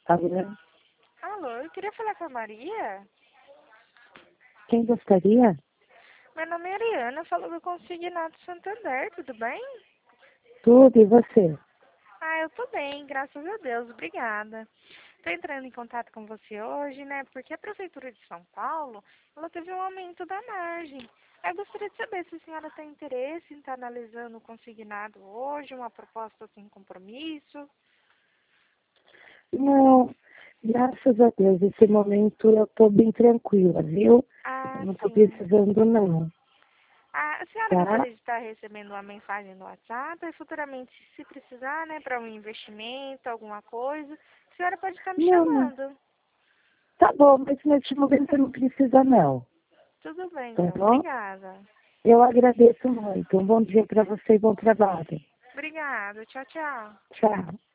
Alô? Alô, eu queria falar com a Maria. Quem gostaria? Meu nome é Ariana, eu falo do Consignado Santander, tudo bem? Tudo, e você? Eu tô bem, graças a Deus, obrigada. Tô entrando em contato com você hoje, né, porque a Prefeitura de São Paulo, ela teve um aumento da margem. Eu gostaria de saber se a senhora tem interesse em estar analisando o consignado hoje, uma proposta sem compromisso. Não, graças a Deus, esse momento eu estou bem tranquila, viu? Eu Ah, não estou sim. precisando não, A senhora tá? gostaria de estar recebendo uma mensagem no WhatsApp e futuramente, se precisar, né, para um investimento, alguma coisa, a senhora pode estar me Não, não. chamando. Tá bom, mas neste momento não precisa não, Tudo bem, tá então. bom? Obrigada. Eu agradeço muito. Um bom dia para você e bom trabalho. Obrigada. Tchau, tchau. Tchau.